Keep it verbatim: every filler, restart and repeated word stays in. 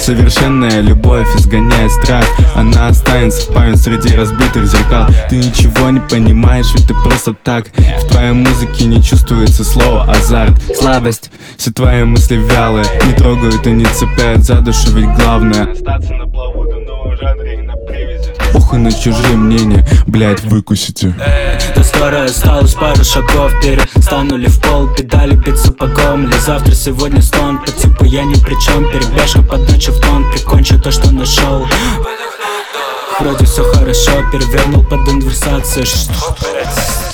Совершенная любовь изгоняет страх. Она останется в память среди разбитых зеркал. Ты ничего не понимаешь, ведь ты просто так. В твоей музыке не чувствуется слово азарт, сладость. Все твои мысли вялые, не трогают и не цепляют за душу, ведь главное остаться на плаву в новом жанре и на привязи. Похуй на чужие мнения, блять, выкусите. Да скоро осталось пару шагов вперед. Станули в пол, педали бить сапогом. Или завтра, сегодня стон, по типу я ни при чем. Перебежка под ночью в тон, прикончу то, что нашел. Вроде все хорошо, перевернул под инверсацию. Что, блять?